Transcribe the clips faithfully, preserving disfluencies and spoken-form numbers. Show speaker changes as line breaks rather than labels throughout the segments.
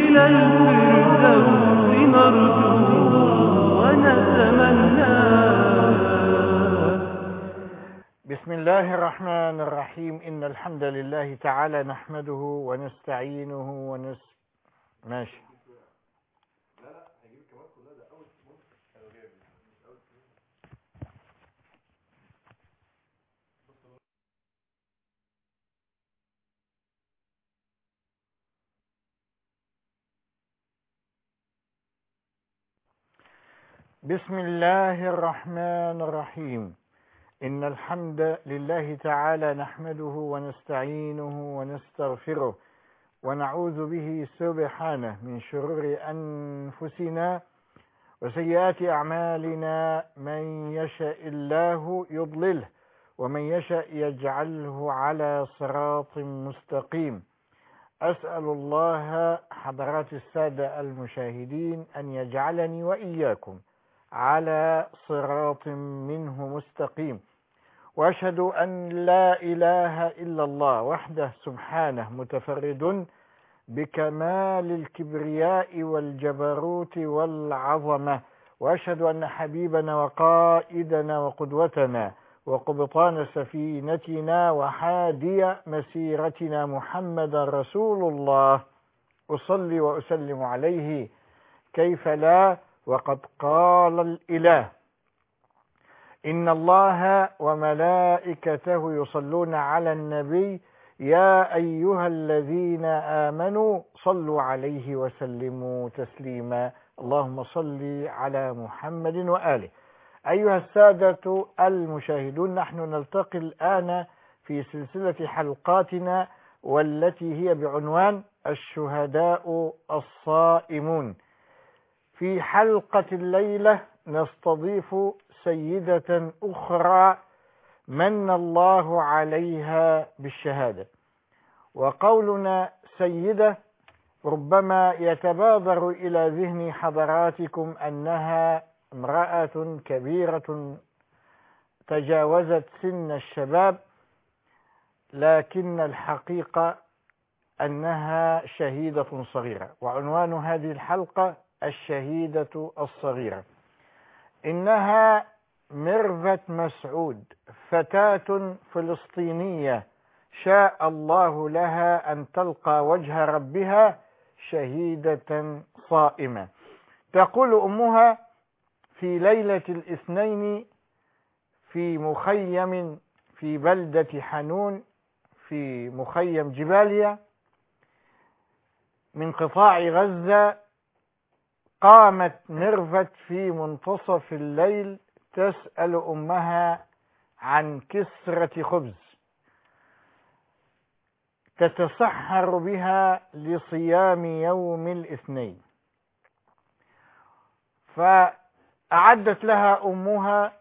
إلى الفردوس نرجو ونتمنى.
بسم الله الرحمن الرحيم. إن الحمد لله تعالى نحمده ونستعينه ونس ماشي بسم الله الرحمن الرحيم. إن الحمد لله تعالى نحمده ونستعينه ونستغفره ونعوذ به سبحانه من شرور أنفسنا وسيئات أعمالنا. من يشاء الله يضلله ومن يشاء يجعله على صراط مستقيم. أسأل الله حضرات السادة المشاهدين أن يجعلني وإياكم على صراط منه مستقيم، وأشهد أن لا إله إلا الله وحده سبحانه متفرد بكمال الكبرياء والجبروت والعظمة، وأشهد أن حبيبنا وقائدنا وقدوتنا وقبطان سفينتنا وحادي مسيرتنا محمد رسول الله أصلي وأسلم عليه كيف لا، وقد قال الإله: إن الله وملائكته يصلون على النبي يا أيها الذين آمنوا صلوا عليه وسلموا تسليما. اللهم صل على محمد وآله. أيها السادة المشاهدون، نحن نلتقي الآن في سلسلة حلقاتنا والتي هي بعنوان الشهداء الصائمون. في حلقة الليلة نستضيف سيدة أخرى من الله عليها بالشهادة، وقولنا سيدة ربما يتبادر إلى ذهن حضراتكم أنها امرأة كبيرة تجاوزت سن الشباب، لكن الحقيقة أنها شهيدة صغيرة، وعنوان هذه الحلقة الشهيدة الصغيرة. إنها ميرفت مسعود، فتاة فلسطينية شاء الله لها أن تلقى وجه ربها شهيدة صائمة. تقول أمها: في ليلة الاثنين في مخيم في بلدة حنون في مخيم جباليا من قطاع غزة، قامت ميرفت في منتصف الليل تسأل أمها عن كسرة خبز تتسحر بها لصيام يوم الاثنين، فأعدت لها أمها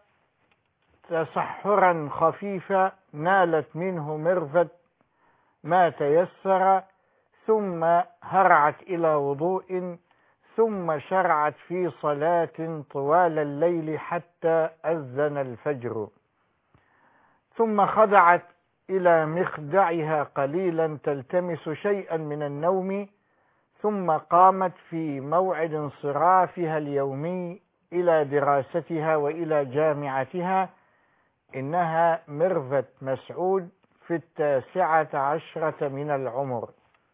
تسحرا خفيفا نالت منه ميرفت ما تيسر، ثم هرعت إلى وضوء، ثم شرعت في صلاة طوال الليل حتى أذن الفجر، ثم خضعت إلى مخدعها قليلا تلتمس شيئا من النوم، ثم قامت في موعد انصرافها اليومي إلى دراستها وإلى جامعتها. إنها ميرفت مسعود في التاسعة عشرة من العمر.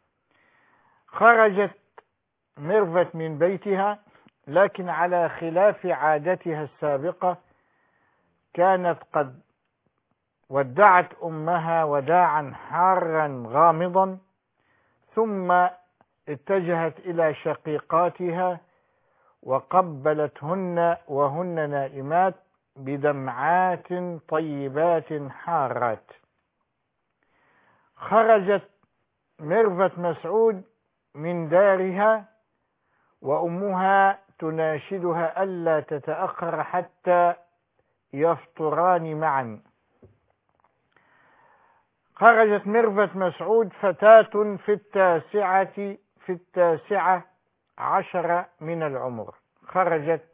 خرجت ميرفت من بيتها، لكن على خلاف عادتها السابقة كانت قد ودعت أمها وداعا حارا غامضا، ثم اتجهت إلى شقيقاتها وقبلتهن وهن نائمات بدمعات طيبات حارات. خرجت ميرفت مسعود من دارها وأمها تناشدها ألا تتأخر حتى يفطران معا. خرجت ميرفت مسعود فتاة في التاسعة في التاسعة عشر من العمر. خرجت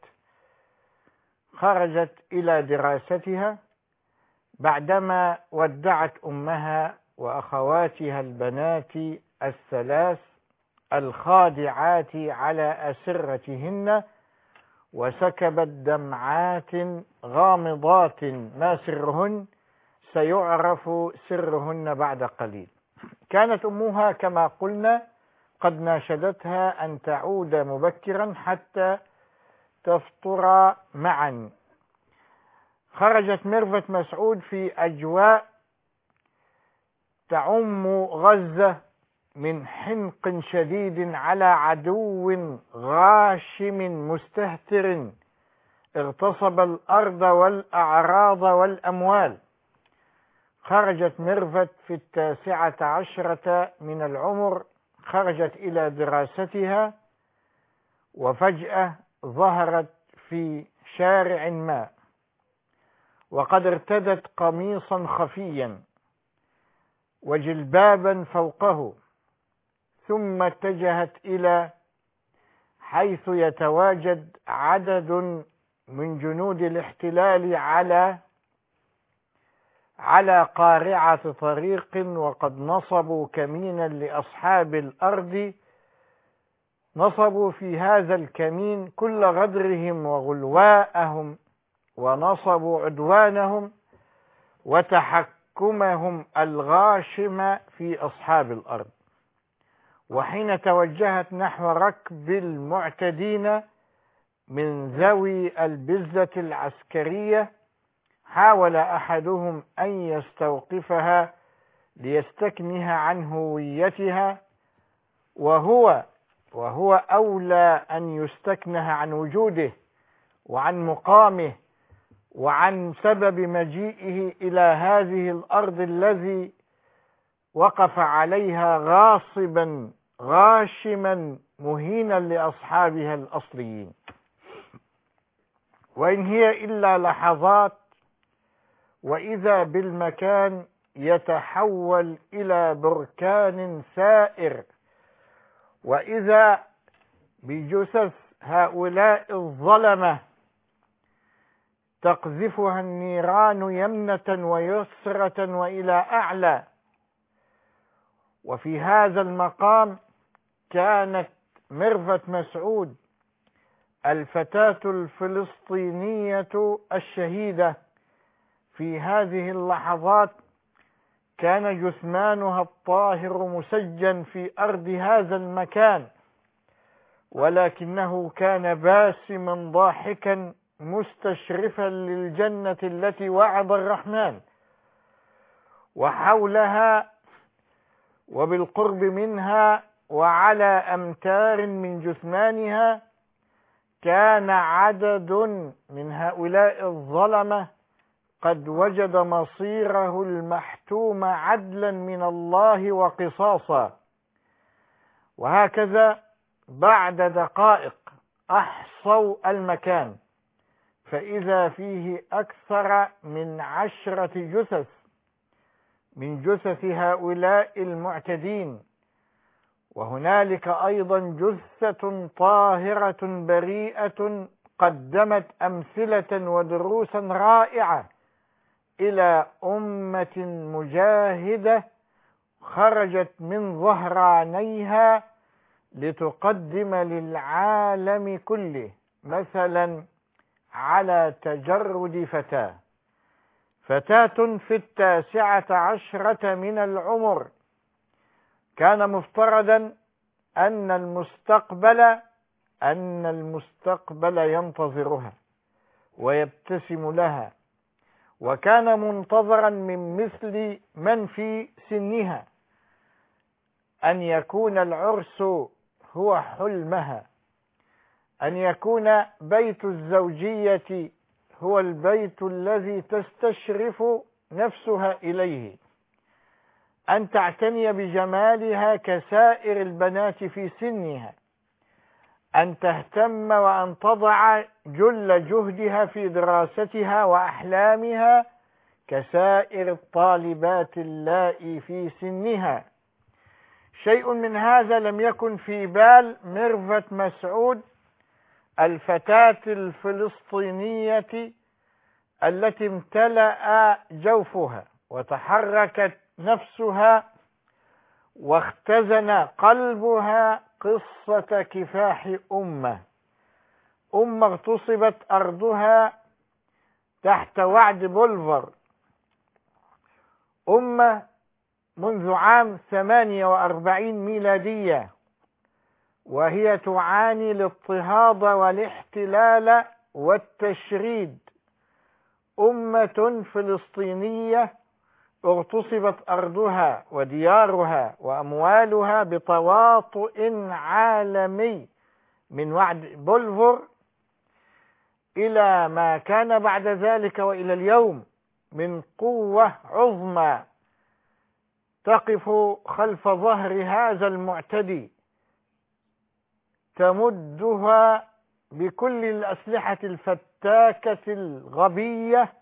خرجت إلى دراستها بعدما ودعت أمها وأخواتها البنات الثلاث الخادعات على أسرتهن وسكبت دمعات غامضات ما سرهن سيعرف سرهن بعد قليل. كانت أمها كما قلنا قد ناشدتها أن تعود مبكرا حتى تفطر معا. خرجت ميرفت مسعود في أجواء تعم غزة من حنق شديد على عدو غاشم مستهتر اغتصب الأرض والأعراض والأموال. خرجت ميرفت في التاسعة عشرة من العمر، خرجت إلى دراستها، وفجأة ظهرت في شارع ما وقد ارتدت قميصا خفيا وجلبابا فوقه، ثم اتجهت إلى حيث يتواجد عدد من جنود الاحتلال على على قارعة طريق، وقد نصبوا كمينا لأصحاب الأرض. نصبوا في هذا الكمين كل غدرهم وغلواءهم، ونصبوا عدوانهم وتحكمهم الغاشم في أصحاب الأرض. وحين توجهت نحو ركب المعتدين من ذوي البزة العسكرية، حاول أحدهم أن يستوقفها ليستكنها عن هويتها، وهو وهو أولى أن يستكنه عن وجوده وعن مقامه وعن سبب مجيئه إلى هذه الأرض الذي وقف عليها غاصبا غاشما مهينا لأصحابها الأصليين. وإن هي إلا لحظات، وإذا بالمكان يتحول إلى بركان سائر، وإذا بجثث هؤلاء الظلمة تقذفها النيران يمنة ويسرة وإلى أعلى. وفي هذا المقام كانت ميرفت مسعود الفتاة الفلسطينية الشهيدة في هذه اللحظات كان جثمانها الطاهر مسجن في أرض هذا المكان، ولكنه كان باسما ضاحكا مستشرفا للجنة التي وعد الرحمن. وحولها وبالقرب منها وعلى أمتار من جثمانها كان عدد من هؤلاء الظلمة قد وجد مصيره المحتوم عدلا من الله وقصاصا. وهكذا بعد دقائق أحصوا المكان فإذا فيه أكثر من عشرة جثث من جثث هؤلاء المعتدين، وهنالك أيضا جثة طاهرة بريئة قدمت أمثلة ودروسا رائعة إلى أمة مجاهدة خرجت من ظهرانيها لتقدم للعالم كله مثلا على تجرد فتاة فتاة في التاسعة عشرة من العمر. كان مفترضا أن المستقبل أن المستقبل ينتظرها ويبتسم لها، وكان منتظرا من مثل من في سنها أن يكون العرس هو حلمها، أن يكون بيت الزوجية هو البيت الذي تستشرف نفسها إليه، أن تعتني بجمالها كسائر البنات في سنها، أن تهتم وأن تضع جل جهدها في دراستها وأحلامها كسائر الطالبات اللائي في سنها. شيء من هذا لم يكن في بال ميرفت مسعود الفتاة الفلسطينية التي امتلأ جوفها وتحركت نفسها واختزن قلبها قصة كفاح أمة أمة اغتصبت أرضها تحت وعد بولفر، أمة منذ عام ثمانية وأربعين ميلادية وهي تعاني الاضطهاد والاحتلال والتشريد، أمة فلسطينية اغتصبت أرضها وديارها وأموالها بتواطؤ عالمي من وعد بولفر إلى ما كان بعد ذلك وإلى اليوم من قوة عظمى تقف خلف ظهر هذا المعتدي، تمدها بكل الأسلحة الفتاكة الغبية.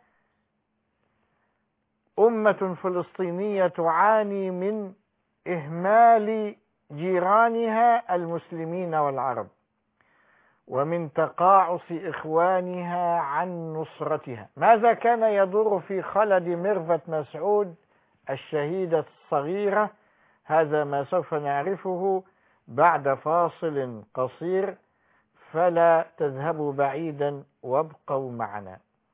أمة فلسطينية تعاني من إهمال جيرانها المسلمين والعرب ومن تقاعس إخوانها عن نصرتها. ماذا كان يدور في خلد ميرفت مسعود الشهيدة الصغيرة؟ هذا ما سوف نعرفه بعد فاصل قصير، فلا تذهبوا بعيدا وابقوا معنا.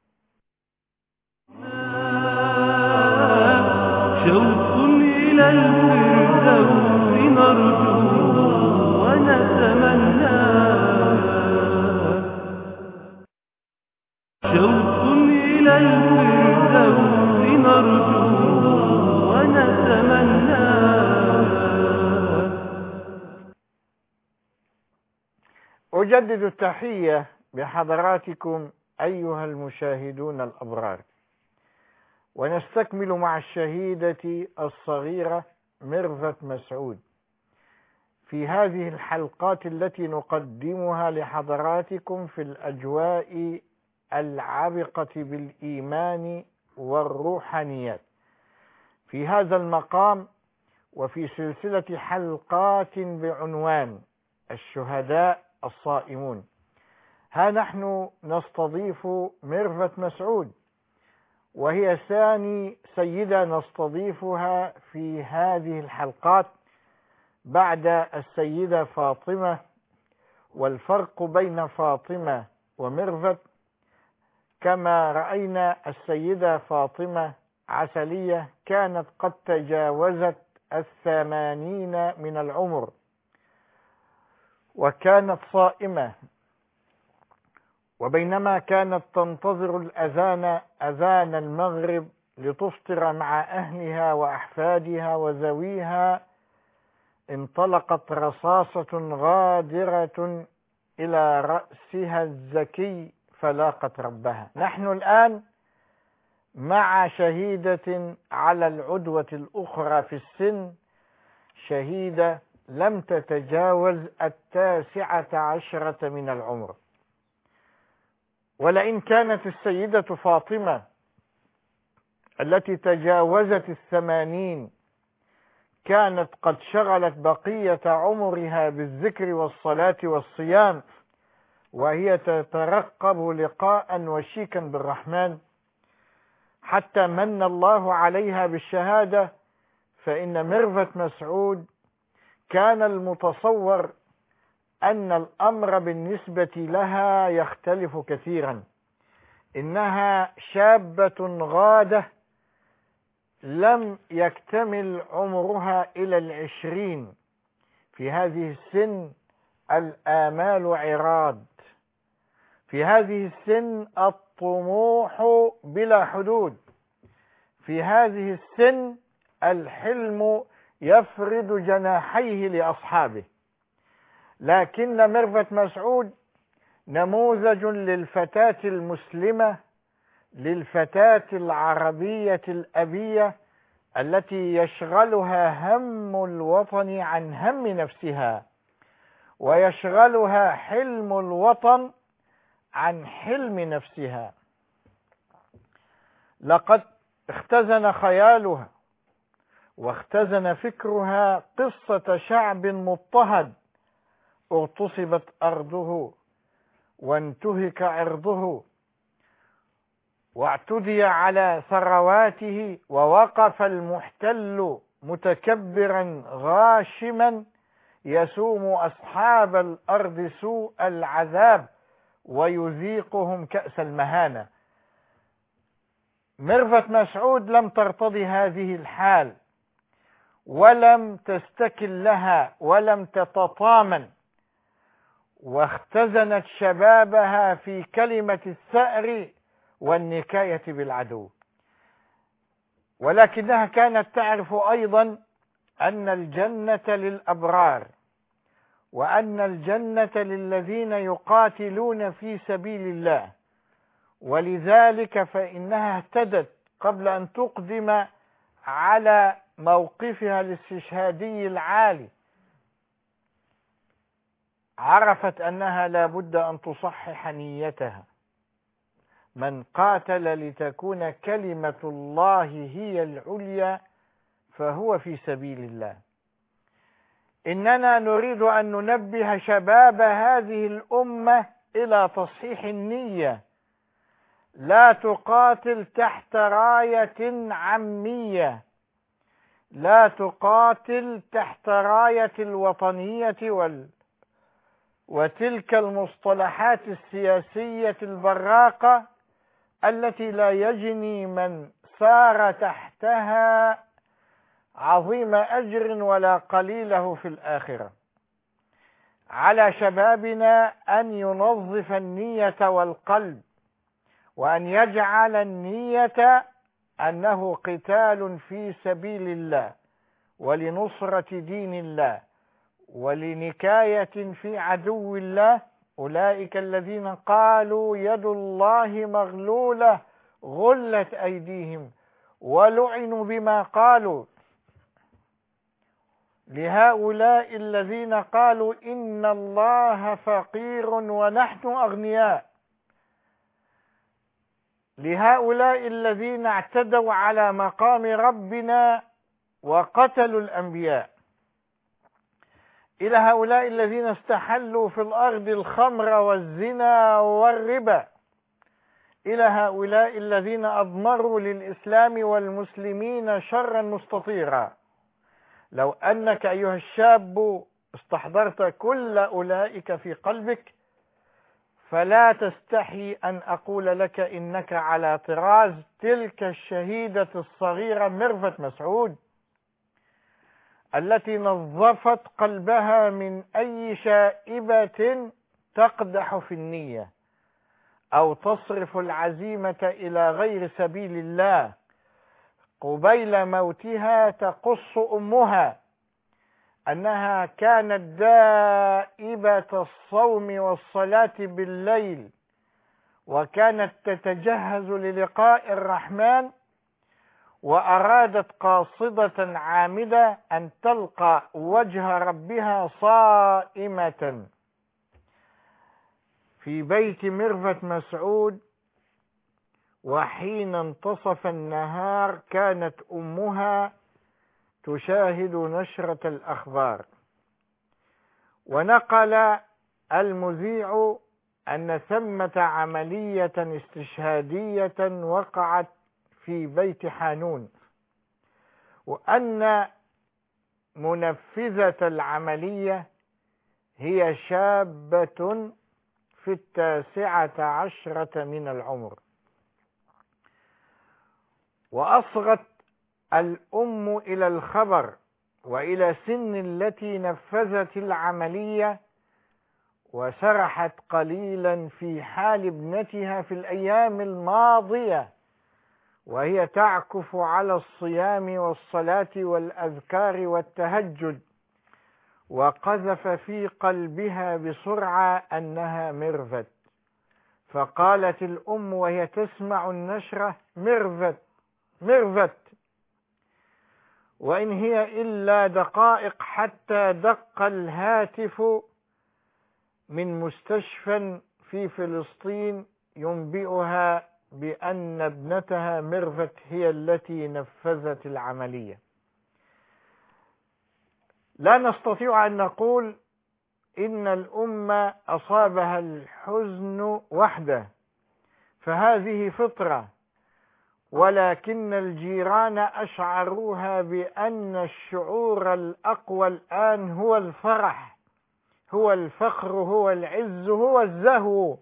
شوق إلى الفردوس نرجو ونتمنى، شوق إلى الفردوس نرجو ونتمنى.
أجدد التحية بحضراتكم أيها المشاهدون الأبرار، ونستكمل مع الشهيدة الصغيرة ميرفت مسعود في هذه الحلقات التي نقدمها لحضراتكم في الأجواء العبقة بالإيمان والروحانيات. في هذا المقام وفي سلسلة حلقات بعنوان الشهداء الصائمون، ها نحن نستضيف ميرفت مسعود، وهي ثاني سيدة نستضيفها في هذه الحلقات بعد السيدة فاطمة. والفرق بين فاطمة وميرفت كما رأينا السيدة فاطمة عسلية كانت قد تجاوزت الثمانين من العمر وكانت صائمة، وبينما كانت تنتظر الأذان أذان المغرب لتفطر مع أهلها وأحفادها وذويها، انطلقت رصاصة غادرة إلى رأسها الزكي فلاقت ربها. نحن الآن مع شهيدة على العدوة الأخرى في السن، شهيدة لم تتجاوز التاسعة عشرة من العمر. ولئن كانت السيدة فاطمة التي تجاوزت الثمانين كانت قد شغلت بقية عمرها بالذكر والصلاة والصيام وهي تترقب لقاء وشيكا بالرحمن حتى من الله عليها بالشهادة، فإن ميرفت مسعود كان المتصور أن الأمر بالنسبة لها يختلف كثيرا. إنها شابة غادة لم يكتمل عمرها إلى العشرين. في هذه السن الآمال عراض، في هذه السن الطموح بلا حدود، في هذه السن الحلم يفرد جناحيه لأصحابه. لكن ميرفت مسعود نموذج للفتاة المسلمة، للفتاة العربية الأبية التي يشغلها هم الوطن عن هم نفسها، ويشغلها حلم الوطن عن حلم نفسها. لقد اختزن خيالها واختزن فكرها قصة شعب مضطهد اغتصبت أرضه وانتهك عرضه واعتدي على ثرواته، ووقف المحتل متكبرا غاشما يسوم أصحاب الأرض سوء العذاب ويذيقهم كأس المهانة. ميرفت مسعود لم ترتضي هذه الحال ولم تستكن لها ولم تتطامن، واختزنت شبابها في كلمة الثأر والنكاية بالعدو، ولكنها كانت تعرف أيضا أن الجنة للأبرار، وأن الجنة للذين يقاتلون في سبيل الله، ولذلك فإنها اهتدت قبل أن تقدم على موقفها الاستشهادي العالي. عرفت أنها لا بد أن تصحح نيتها. من قاتل لتكون كلمة الله هي العليا فهو في سبيل الله. إننا نريد أن ننبه شباب هذه الأمة إلى تصحيح النية. لا تقاتل تحت راية عامية، لا تقاتل تحت راية الوطنية وال وتلك المصطلحات السياسية البراقة التي لا يجني من سار تحتها عظيم أجر ولا قليله في الآخرة. على شبابنا أن ينظف النية والقلب، وأن يجعل النية أنه قتال في سبيل الله ولنصرة دين الله ولنكاية في عدو الله. أولئك الذين قالوا يد الله مغلولة غلت أيديهم ولعنوا بما قالوا. لهؤلاء الذين قالوا إن الله فقير ونحن أغنياء، لهؤلاء الذين اعتدوا على مقام ربنا وقتلوا الأنبياء، إلى هؤلاء الذين استحلوا في الأرض الخمر والزنا والربا، إلى هؤلاء الذين أضمروا للإسلام والمسلمين شرا مستطيرا. لو أنك أيها الشاب استحضرت كل أولئك في قلبك فلا تستحي أن أقول لك إنك على طراز تلك الشهيدة الصغيرة ميرفت مسعود التي نظفت قلبها من أي شائبة تقدح في النية أو تصرف العزيمة إلى غير سبيل الله. قبيل موتها تقص أمها أنها كانت دائبة الصوم والصلاة بالليل، وكانت تتجهز للقاء الرحمن، وأرادت قاصدة عامدة أن تلقى وجه ربها صائمة. في بيت ميرفت مسعود وحين انتصف النهار كانت أمها تشاهد نشرة الأخبار، ونقل المذيع أن ثمة عملية استشهادية وقعت في بيت حانون، وأن منفذة العملية هي شابة في التاسعة عشرة من العمر. وأصغت الأم إلى الخبر وإلى سن التي نفذت العملية، وسرحت قليلا في حال ابنتها في الأيام الماضية وهي تعكف على الصيام والصلاة والأذكار والتهجد، وقذف في قلبها بسرعة أنها ميرفت، فقالت الأم وهي تسمع النشرة: ميرفت ميرفت. وإن هي إلا دقائق حتى دق الهاتف من مستشفى في فلسطين ينبئها بأن ابنتها ميرفت هي التي نفذت العملية. لا نستطيع أن نقول إن الأمة أصابها الحزن وحده، فهذه فطرة، ولكن الجيران أشعروها بأن الشعور الأقوى الآن هو الفرح، هو الفخر، هو العز، هو الزهو.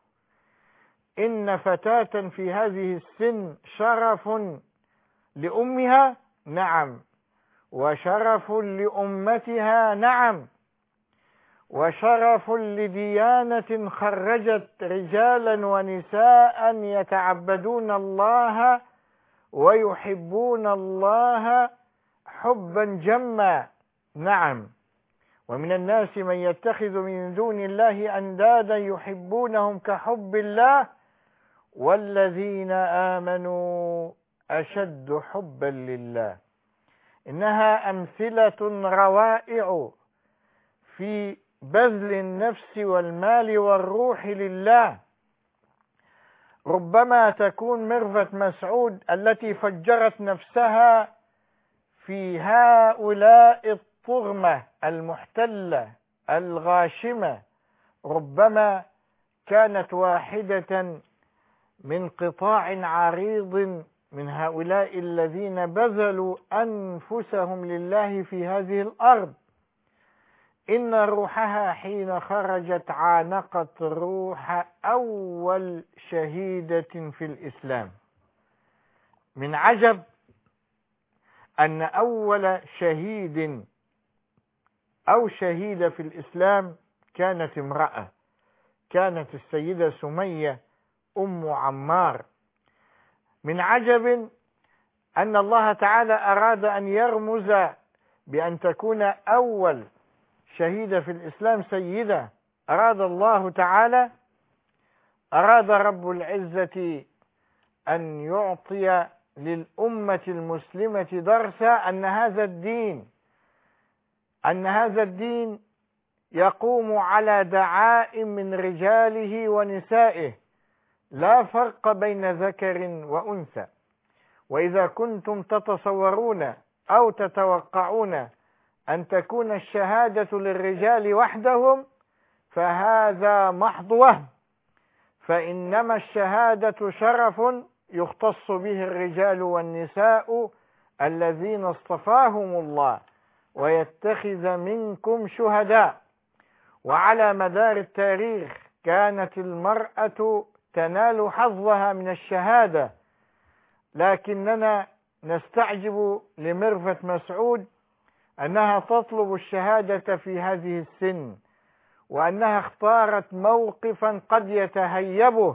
إن فتاة في هذه السن شرف لأمها، نعم، وشرف لأمتها، نعم، وشرف لديانة خرجت رجالا ونساء يتعبدون الله ويحبون الله حبا جما، نعم. ومن الناس من يتخذ من دون الله أندادا يحبونهم كحب الله والذين آمنوا أشد حبا لله. إنها أمثلة روائع في بذل النفس والمال والروح لله. ربما تكون ميرفت مسعود التي فجرت نفسها في هؤلاء الطغمة المحتلة الغاشمة، ربما كانت واحدة من قطاع عريض من هؤلاء الذين بذلوا أنفسهم لله في هذه الأرض. إن روحها حين خرجت عانقت روح أول شهيدة في الإسلام. من عجب أن أول شهيد أو شهيدة في الإسلام كانت امرأة، كانت السيدة سمية أم عمار. من عجب أن الله تعالى أراد أن يرمز بأن تكون أول شهيدة في الإسلام سيدة. أراد الله تعالى، أراد رب العزة أن يعطي للأمة المسلمة درسا أن هذا الدين أن هذا الدين يقوم على دعائم من رجاله ونسائه، لا فرق بين ذكر وأنثى. وإذا كنتم تتصورون أو تتوقعون أن تكون الشهادة للرجال وحدهم فهذا محض وهم، فإنما الشهادة شرف يختص به الرجال والنساء الذين اصطفاهم الله ويتخذ منكم شهداء. وعلى مدار التاريخ كانت المرأة تنال حظها من الشهادة، لكننا نستعجب لميرفت مسعود أنها تطلب الشهادة في هذه السن، وأنها اختارت موقفا قد يتهيبه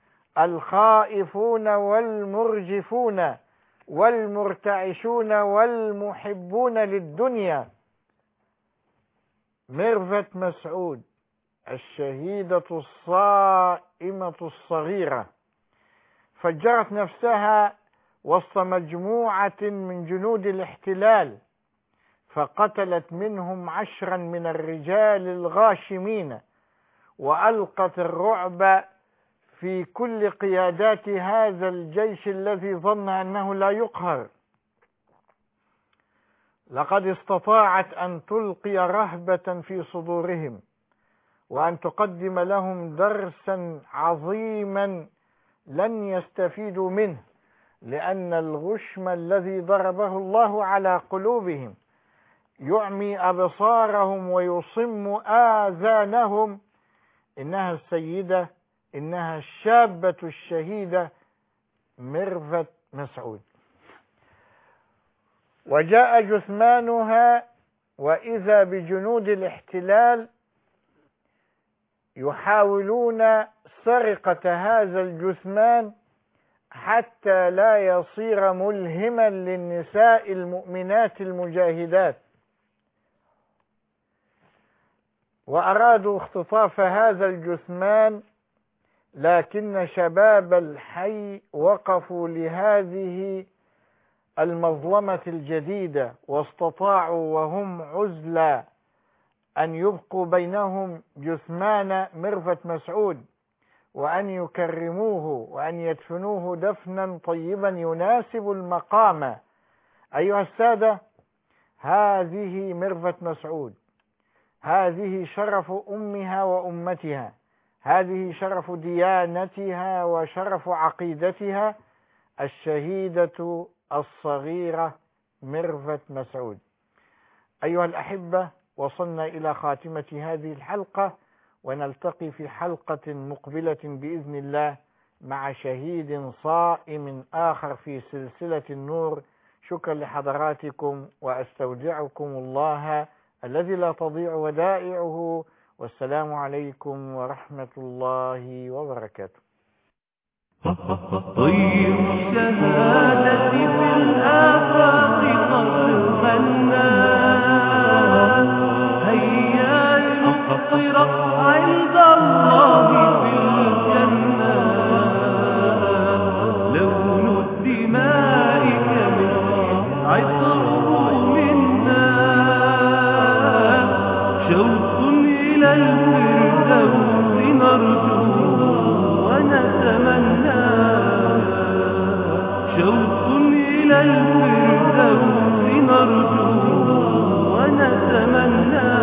الخائفون والمرجفون والمرتعشون والمحبون للدنيا. ميرفت مسعود الشهيدة الصائمة الصغيرة فجرت نفسها وسط مجموعة من جنود الاحتلال، فقتلت منهم عشرا من الرجال الغاشمين، وألقت الرعب في كل قيادات هذا الجيش الذي ظن أنه لا يقهر. لقد استطاعت أن تلقي رهبة في صدورهم وأن تقدم لهم درسا عظيما لن يستفيدوا منه، لأن الغشم الذي ضربه الله على قلوبهم يعمي أبصارهم ويصم آذانهم. إنها السيدة، إنها الشابة الشهيدة ميرفت مسعود. وجاء جثمانها وإذا بجنود الاحتلال يحاولون سرقة هذا الجثمان حتى لا يصير ملهما للنساء المؤمنات المجاهدات، وأرادوا اختطاف هذا الجثمان، لكن شباب الحي وقفوا لهذه المظلمة الجديدة واستطاعوا وهم عزلة أن يبقوا بينهم جثمان ميرفت مسعود وأن يكرموه وأن يدفنوه دفنا طيبا يناسب المقام. أيها السادة، هذه ميرفت مسعود، هذه شرف أمها وأمتها، هذه شرف ديانتها وشرف عقيدتها الشهيدة الصغيرة ميرفت مسعود. أيها الأحبة، وصلنا إلى خاتمة هذه الحلقة، ونلتقي في حلقة مقبلة بإذن الله مع شهيد صائم آخر في سلسلة النور. شكرا لحضراتكم، وأستودعكم الله الذي لا تضيع ودائعه، والسلام عليكم ورحمة الله وبركاته.
طير الشهادة في الآفاق قد غنى، هيا لنفطر عند الله في الجنة، لون الدماء كمثل عطره منا، شوق إلى الفردوس نرجو ونتمنى، شوق إلى الفردوس نرجو ونتمنى.